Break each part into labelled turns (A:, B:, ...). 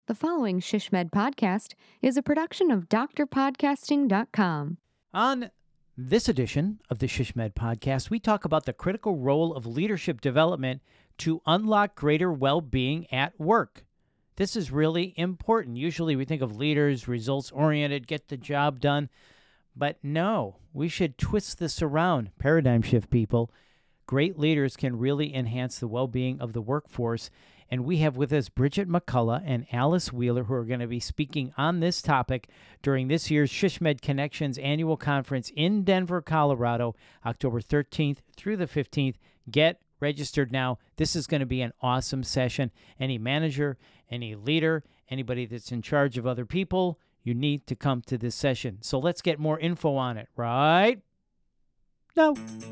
A: The following ShishMed podcast is a production of drpodcasting.com.
B: On this edition of the ShishMed podcast, we talk about the critical role of leadership development to unlock greater well-being at work. This is really important. Usually we think of leaders, results-oriented, get the job done. But no, we should twist this around. Paradigm shift, people. Great leaders can really enhance the well-being of the workforce. And we have with us Bridget McCullough and Alice Wheeler, who are going to be speaking on this topic during this year's ShishMed Connections annual conference in Denver, Colorado, October 13th through the 15th. Get registered now. This is going to be an awesome session. Any manager, any leader, anybody that's in charge of other people, you need to come to this session. So let's get more info on it, right? No.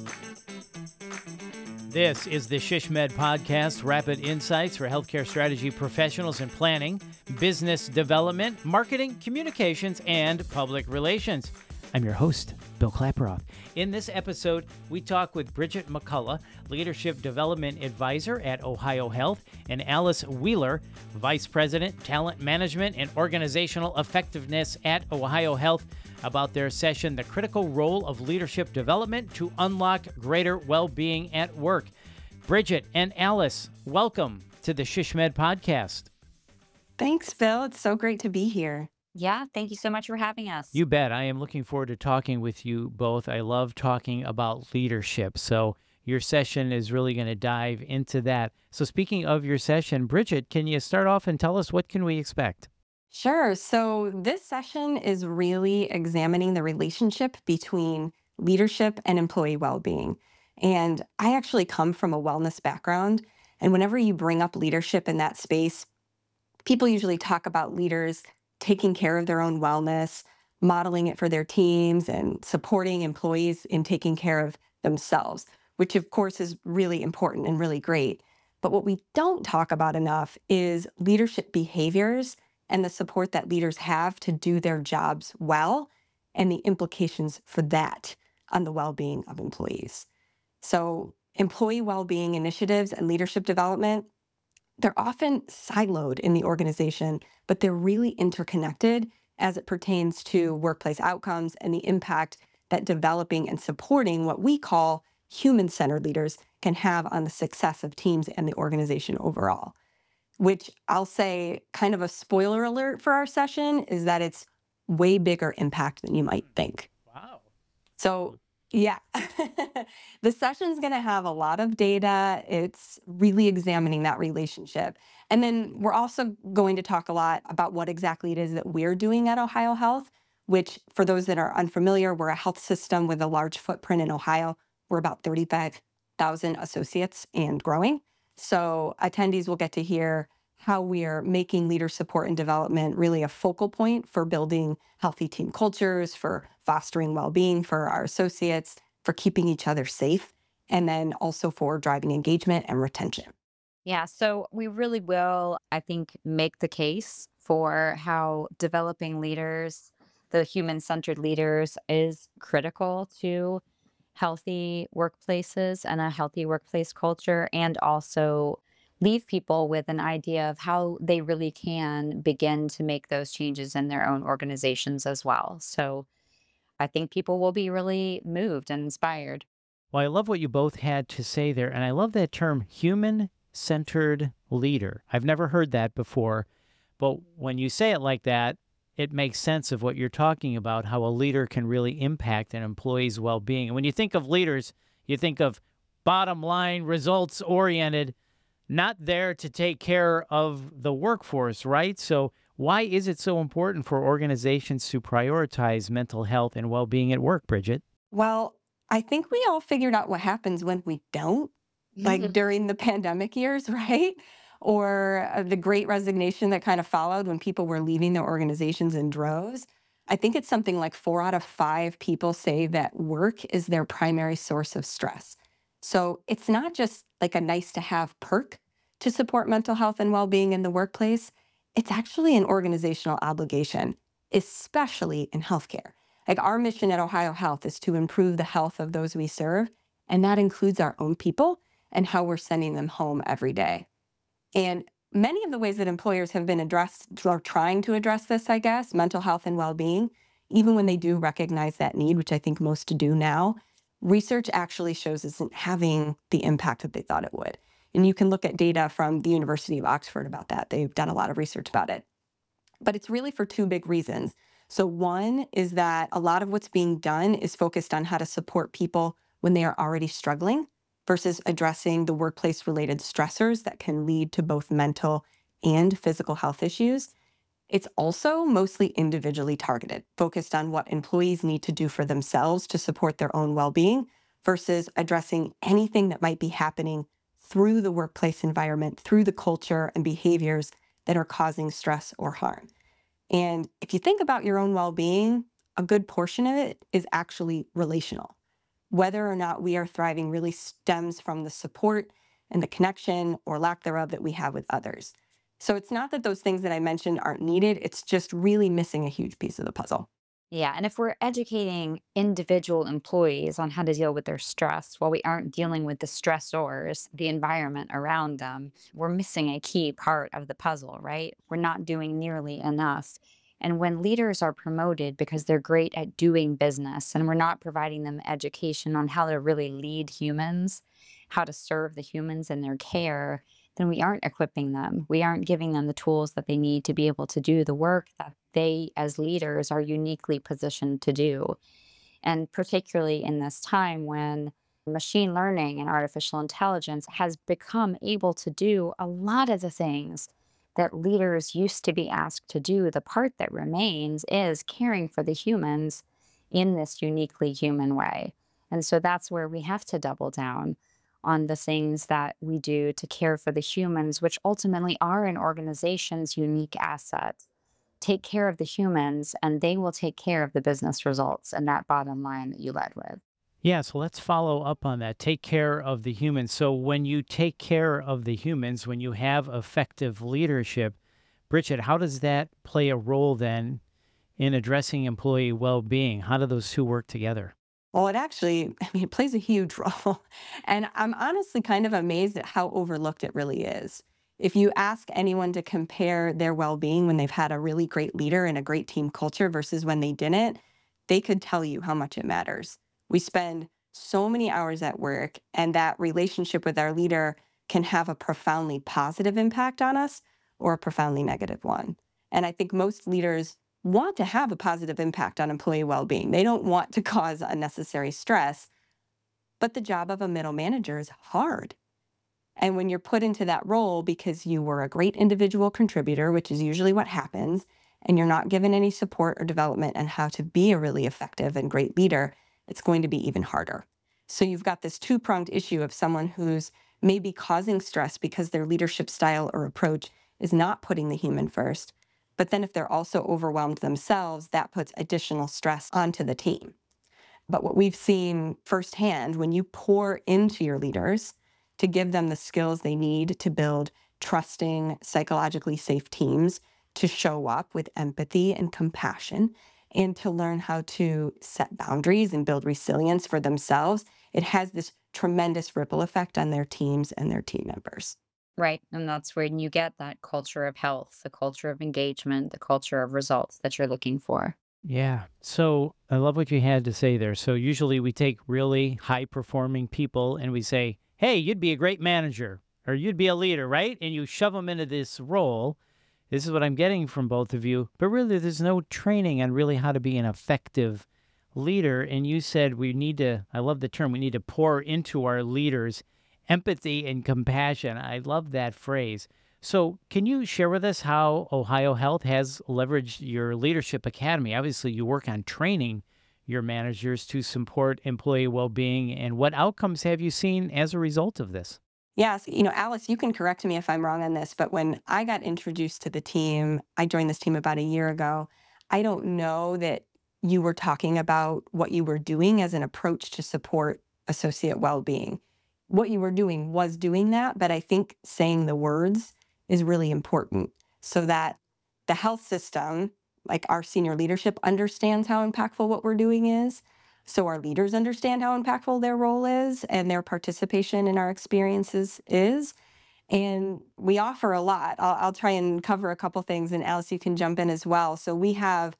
B: This is the ShishMed Podcast, rapid insights for healthcare strategy professionals in planning, business development, marketing, communications, and public relations. I'm your host, Bill Klaproth. In this episode, we talk with Bridget McCullough, Leadership Development Advisor at Ohio Health, and Alice Wheeler, Vice President, Talent Management and Organizational Effectiveness at Ohio Health, about their session, The Critical Role of Leadership Development to Unlock Greater Well-Being at Work. Bridget and Alice, welcome to the ShishMed Podcast.
C: Thanks, Bill. It's so great to be here.
D: Yeah, thank you so much for having us.
B: You bet. I am looking forward to talking with you both. I love talking about leadership, so your session is really going to dive into that. So speaking of your session, Bridget, can you start off and tell us what can we expect?
C: Sure. So this session is really examining the relationship between leadership and employee well-being. And I actually come from a wellness background. And whenever you bring up leadership in that space, people usually talk about leaders taking care of their own wellness, modeling it for their teams, and supporting employees in taking care of themselves, which of course is really important and really great. But what we don't talk about enough is leadership behaviors and the support that leaders have to do their jobs well and the implications for that on the well-being of employees. So employee well-being initiatives and leadership development, they're often siloed in the organization, but they're really interconnected as it pertains to workplace outcomes and the impact that developing and supporting what we call human-centered leaders can have on the success of teams and the organization overall. Which I'll say, kind of a spoiler alert for our session, is that it's way bigger impact than you might think.
B: Wow.
C: So, yeah, the session's going to have a lot of data. It's really examining that relationship. And then we're also going to talk a lot about what exactly it is that we're doing at Ohio Health, which for those that are unfamiliar, we're a health system with a large footprint in Ohio. We're about 35,000 associates and growing. So attendees will get to hear how we are making leader support and development really a focal point for building healthy team cultures, for fostering well-being for our associates, for keeping each other safe, and then also for driving engagement and retention.
D: Yeah, so we really will, I think, make the case for how developing leaders, the human-centered leaders, is critical to healthy workplaces and a healthy workplace culture, and also leave people with an idea of how they really can begin to make those changes in their own organizations as well. So I think people will be really moved and inspired.
B: Well, I love what you both had to say there, and I love that term, human-centered leader. I've never heard that before, but when you say it like that, it makes sense of what you're talking about, how a leader can really impact an employee's well-being. And when you think of leaders, you think of bottom line, results-oriented, not there to take care of the workforce, right? So why is it so important for organizations to prioritize mental health and well-being at work, Bridget?
C: Well, I think we all figured out what happens when we don't, like during the pandemic years, right? Or the great resignation that kind of followed when people were leaving their organizations in droves. I think it's something like 4 out of 5 people say that work is their primary source of stress. So it's not just like a nice to have perk to support mental health and well-being in the workplace. It's actually an organizational obligation, especially in healthcare. Like our mission at Ohio Health is to improve the health of those we serve, and that includes our own people and how we're sending them home every day. And Many of the ways that employers have been addressed or trying to address this, I guess, mental health and well-being, even when they do recognize that need, which I think most do now, research actually shows isn't having the impact that they thought it would. And you can look at data from the University of Oxford about that. They've done a lot of research about it. But it's really for two big reasons. So one is that a lot of what's being done is focused on how to support people when they are already struggling versus addressing the workplace related stressors that can lead to both mental and physical health issues. It's also mostly individually targeted, focused on what employees need to do for themselves to support their own well-being versus addressing anything that might be happening through the workplace environment, through the culture and behaviors that are causing stress or harm. And if you think about your own well-being, a good portion of it is actually relational. Whether or not we are thriving really stems from the support and the connection or lack thereof that we have with others. So it's not that those things that I mentioned aren't needed, it's just really missing a huge piece of the puzzle.
D: Yeah. And if we're educating individual employees on how to deal with their stress while we aren't dealing with the stressors, the environment around them, we're missing a key part of the puzzle, right? We're not doing nearly enough. And when leaders are promoted because they're great at doing business and we're not providing them education on how to really lead humans, how to serve the humans in their care, then we aren't equipping them. We aren't giving them the tools that they need to be able to do the work that they, as leaders, are uniquely positioned to do. And particularly in this time when machine learning and artificial intelligence has become able to do a lot of the things that leaders used to be asked to do, the part that remains is caring for the humans in this uniquely human way. And so that's where we have to double down on the things that we do to care for the humans, which ultimately are an organization's unique asset. Take care of the humans, and they will take care of the business results and that bottom line that you led with.
B: Yeah, so let's follow up on that. Take care of the humans. So when you take care of the humans, when you have effective leadership, Bridget, how does that play a role then in addressing employee well-being? How do those two work together?
C: Well, it actually, it plays a huge role. And I'm honestly kind of amazed at how overlooked it really is. If you ask anyone to compare their well being when they've had a really great leader and a great team culture versus when they didn't, they could tell you how much it matters. We spend so many hours at work, and that relationship with our leader can have a profoundly positive impact on us or a profoundly negative one. And I think most leaders want to have a positive impact on employee well-being. They don't want to cause unnecessary stress, but the job of a middle manager is hard. And when you're put into that role because you were a great individual contributor, which is usually what happens, and you're not given any support or development on how to be a really effective and great leader, it's going to be even harder. So you've got this two-pronged issue of someone who's maybe causing stress because their leadership style or approach is not putting the human first. But then if they're also overwhelmed themselves, that puts additional stress onto the team. But what we've seen firsthand, when you pour into your leaders to give them the skills they need to build trusting, psychologically safe teams, to show up with empathy and compassion, and to learn how to set boundaries and build resilience for themselves, it has this tremendous ripple effect on their teams and their team members.
D: Right. And that's when you get that culture of health, the culture of engagement, the culture of results that you're looking for.
B: Yeah. So I love what you had to say there. So usually we take really high performing people and we say, hey, you'd be a great manager or you'd be a leader, right? And you shove them into this role. This is what I'm getting from both of you. But really, there's no training on really how to be an effective leader. And you said we need to, I love the term, we need to pour into our leaders empathy and compassion. I love that phrase. So, can you share with us how Ohio Health has leveraged your Leadership Academy? Obviously, you work on training your managers to support employee well being, and what outcomes have you seen as a result of this?
C: Yes, Alice, you can correct me if I'm wrong on this, but when I got introduced to the team, I joined this team about a year ago. I don't know that you were talking about what you were doing as an approach to support associate well-being. What you were doing was doing that, but I think saying the words is really important so that the health system, like our senior leadership, understands how impactful what we're doing is. So our leaders understand how impactful their role is and their participation in our experiences is. And we offer a lot. I'll try and cover a couple things, and Alice, you can jump in as well. So we have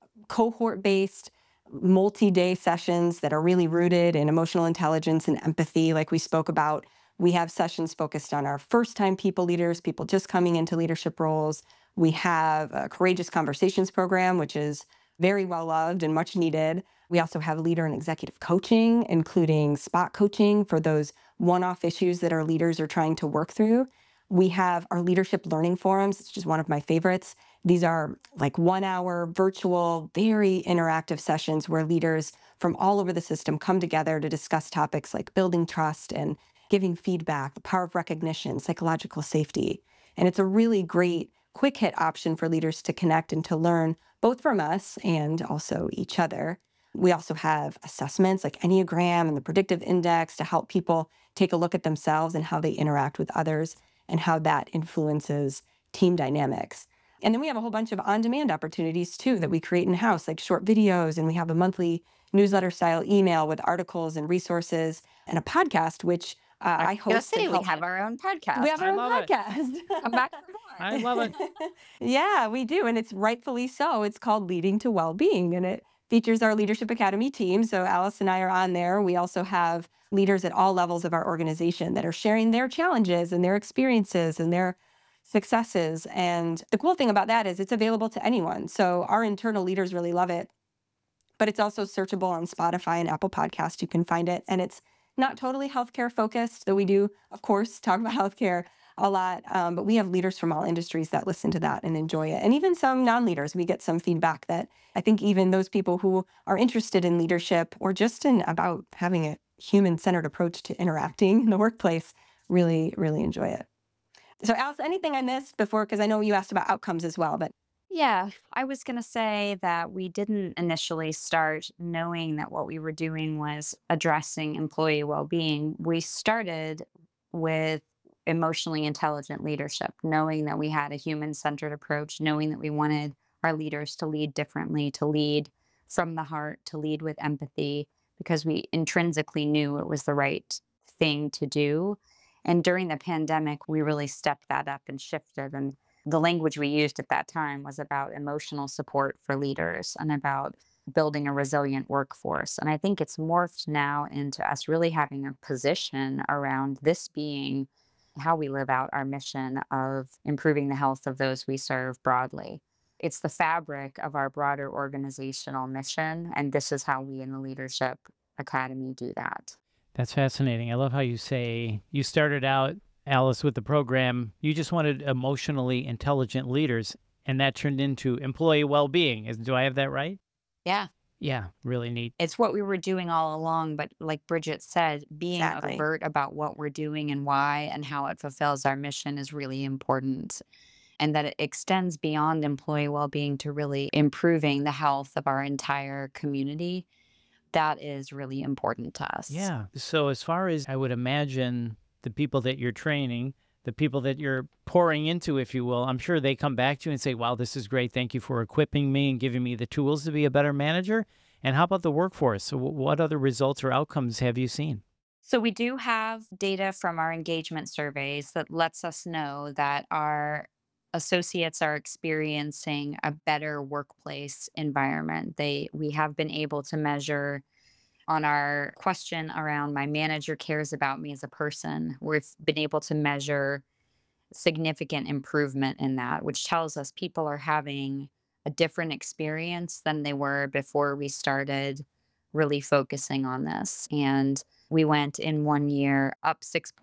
C: cohort-based multi-day sessions that are really rooted in emotional intelligence and empathy, like we spoke about. We have sessions focused on our first-time people leaders, people just coming into leadership roles. We have a Courageous Conversations program, which is very well loved and much needed. We also have leader and executive coaching, including spot coaching for those one-off issues that our leaders are trying to work through. We have our leadership learning forums. It's just one of my favorites. These are like 1 hour virtual, very interactive sessions where leaders from all over the system come together to discuss topics like building trust and giving feedback, the power of recognition, psychological safety. And it's a really great quick hit option for leaders to connect and to learn both from us and also each other. We also have assessments like Enneagram and the Predictive Index to help people take a look at themselves and how they interact with others and how that influences team dynamics. And then we have a whole bunch of on-demand opportunities too that we create in-house, like short videos, and we have a monthly newsletter-style email with articles and resources and a podcast, which
D: I
C: I
D: was gonna
C: host and
D: say we
C: help.
D: have our own
C: We
D: podcast.
C: have our
B: I
C: own
B: love it.
C: podcast.
D: Come back for
B: I
D: more.
B: love it.
C: Yeah, we do. And it's rightfully so. It's called Leading to Well-Being, and it features our Leadership Academy team. So Alice and I are on there. We also have leaders at all levels of our organization that are sharing their challenges and their experiences and their successes. And the cool thing about that is it's available to anyone. So our internal leaders really love it, but it's also searchable on Spotify and Apple Podcasts. You can find it. And it's not totally healthcare focused, though we do, of course, talk about healthcare a lot. But we have leaders from all industries that listen to that and enjoy it. And even some non-leaders, we get some feedback that I think even those people who are interested in leadership or just in about having a human-centered approach to interacting in the workplace really, really enjoy it. So Alice, anything I missed before? Because I know you asked about outcomes as well, but
D: Yeah, I was going to say that we didn't initially start knowing that what we were doing was addressing employee well being. We started with emotionally intelligent leadership, knowing that we had a human centered approach, knowing that we wanted our leaders to lead differently, to lead from the heart, to lead with empathy, because we intrinsically knew it was the right thing to do. And during the pandemic, we really stepped that up and shifted. And the language we used at that time was about emotional support for leaders and about building a resilient workforce. And I think it's morphed now into us really having a position around this being how we live out our mission of improving the health of those we serve broadly. It's the fabric of our broader organizational mission. And this is how we in the Leadership Academy do that.
B: That's fascinating. I love how you say you started out, Alice, with the program. You just wanted emotionally intelligent leaders, and that turned into employee well-being. Do I have that right?
D: Yeah.
B: Yeah, really neat.
D: It's what we were doing all along, but like Bridget said, being
C: exactly.
D: overt about what we're doing and why and how it fulfills our mission is really important. And that it extends beyond employee well-being to really improving the health of our entire community. That is really important to us.
B: Yeah. So as far as I would imagine the people that you're training, the people that you're pouring into, if you will, I'm sure they come back to you and say, wow, this is great. Thank you for equipping me and giving me the tools to be a better manager. And how about the workforce? So what other results or outcomes have you seen?
D: So we do have data from our engagement surveys that lets us know that our associates are experiencing a better workplace environment. We have been able to measure on our question around my manager cares about me as a person. We've been able to measure significant improvement in that, which tells us people are having a different experience than they were before we started really focusing on this. And we went in 1 year up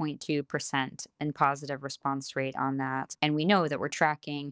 D: 6.2% in positive response rate on that. And we know that we're tracking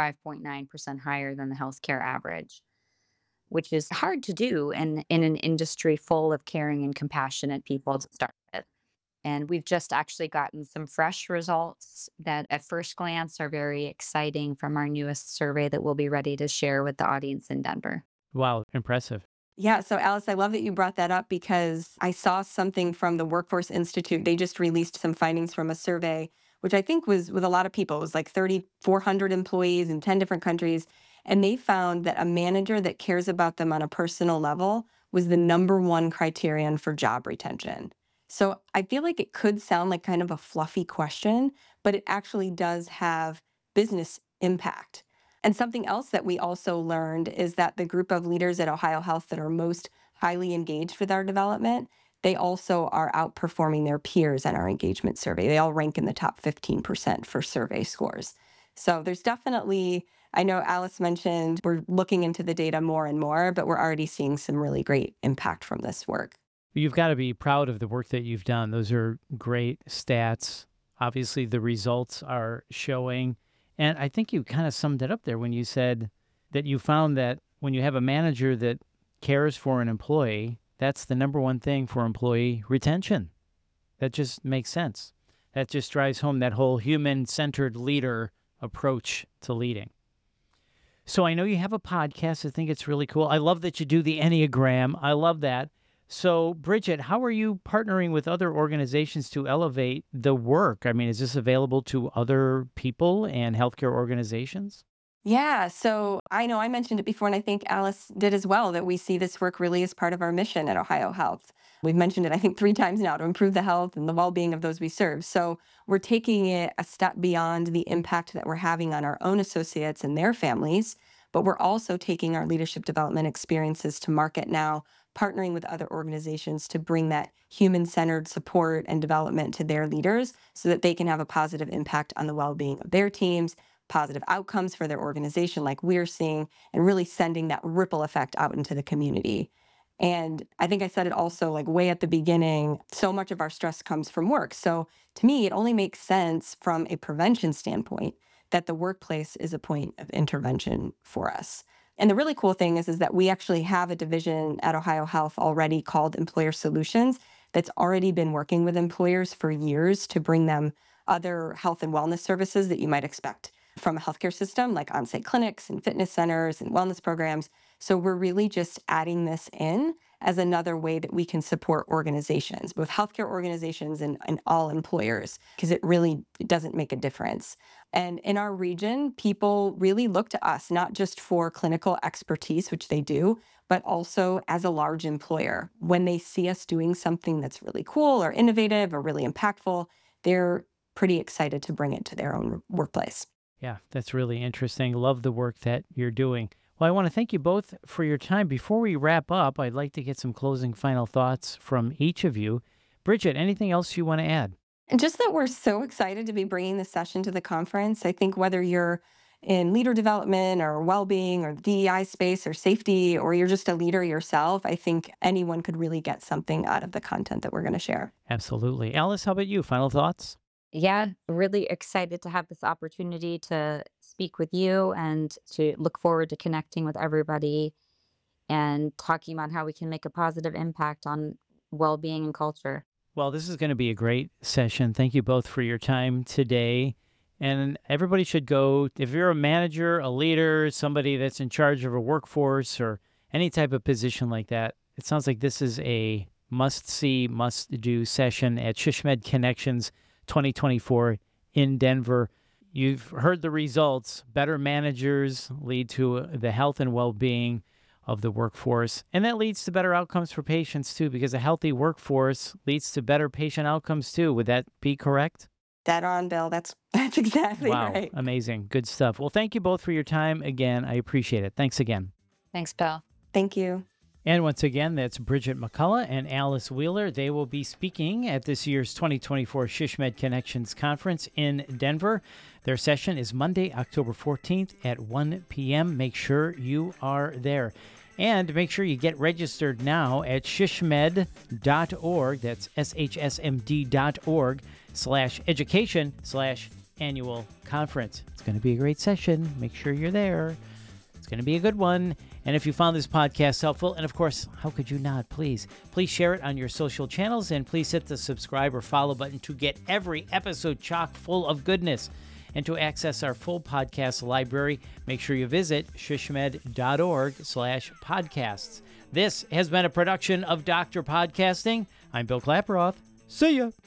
D: 5.9% higher than the healthcare average, which is hard to do in an industry full of caring and compassionate people to start with. And we've just actually gotten some fresh results that at first glance are very exciting from our newest survey that we'll be ready to share with the audience in Denver.
B: Wow, impressive.
C: Yeah, so Alice, I love that you brought that up because I saw something from the Workforce Institute. They just released some findings from a survey, which I think was with a lot of people. It was like 3,400 employees in 10 different countries. And they found that a manager that cares about them on a personal level was the number one criterion for job retention. So I feel like it could sound like kind of a fluffy question, but it actually does have business impact. And something else that we also learned is that the group of leaders at Ohio Health that are most highly engaged with our development, they also are outperforming their peers in our engagement survey. They all rank in the top 15% for survey scores. So there's definitely, I know Alice mentioned we're looking into the data more and more, but we're already seeing some really great impact from this work.
B: You've got to be proud of the work that you've done. Those are great stats. Obviously, the results are showing. And I think you kind of summed it up there when you said that you found that when you have a manager that cares for an employee, that's the number one thing for employee retention. That just makes sense. That just drives home that whole human-centered leader approach to leading. So I know you have a podcast. I think it's really cool. I love that you do the Enneagram. I love that. So, Bridget, how are you partnering with other organizations to elevate the work? I mean, is this available to other people and healthcare organizations?
C: Yeah, so I know I mentioned it before, and I think Alice did as well, that we see this work really as part of our mission at Ohio Health. We've mentioned it, I think, 3 times now, to improve the health and the well-being of those we serve. So we're taking it a step beyond the impact that we're having on our own associates and their families, but we're also taking our leadership development experiences to market now, partnering with other organizations to bring that human-centered support and development to their leaders so that they can have a positive impact on the well-being of their teams, positive outcomes for their organization like we're seeing, and really sending that ripple effect out into the community. And I think I said it also like way at the beginning, so much of our stress comes from work. So to me, it only makes sense from a prevention standpoint that the workplace is a point of intervention for us. And the really cool thing is that we actually have a division at Ohio Health already called Employer Solutions that's already been working with employers for years to bring them other health and wellness services that you might expect from a healthcare system, like on-site clinics and fitness centers and wellness programs. So we're really just adding this in as another way that we can support organizations, both healthcare organizations and all employers, because it really doesn't make a difference. And in our region, people really look to us, not just for clinical expertise, which they do, but also as a large employer. When they see us doing something that's really cool or innovative or really impactful, they're pretty excited to bring it to their own workplace.
B: Yeah, that's really interesting. Love the work that you're doing. Well, I want to thank you both for your time. Before we wrap up, I'd like to get some closing final thoughts from each of you. Bridget, anything else you want to add?
C: And just that we're so excited to be bringing this session to the conference. I think whether you're in leader development or well-being or DEI space or safety, or you're just a leader yourself, I think anyone could really get something out of the content that we're going to share.
B: Absolutely. Alice, how about you? Final thoughts?
D: Yeah, really excited to have this opportunity to speak with you and to look forward to connecting with everybody and talking about how we can make a positive impact on well-being and culture.
B: Well, this is going to be a great session. Thank you both for your time today. And everybody should go, if you're a manager, a leader, somebody that's in charge of a workforce or any type of position like that, it sounds like this is a must-see, must-do session at SHSMD Connections 2024 in Denver. You've heard the results. Better managers lead to the health and well-being of the workforce. And that leads to better outcomes for patients too, because a healthy workforce leads to better patient outcomes too. Would that be correct?
C: Dead on, Bill. That's exactly
B: Wow,
C: right.
B: amazing. Good stuff. Well, thank you both for your time again. I appreciate it. Thanks again.
D: Thanks, Bill.
C: Thank you.
B: And once again, that's Bridget McCullough and Alice Wheeler. They will be speaking at this year's 2024 SHSMD Connections Conference in Denver. Their session is Monday, October 14th at 1 p.m. Make sure you are there. And make sure you get registered now at shsmd.org. That's shsmd.org/education/annual conference. It's going to be a great session. Make sure you're there. It's going to be a good one. And if you found this podcast helpful, and of course, how could you not, please share it on your social channels, and please hit the subscribe or follow button to get every episode chock full of goodness. And to access our full podcast library, make sure you visit shsmd.org/podcasts. This has been a production of Dr. Podcasting. I'm Bill Klaproth. See ya.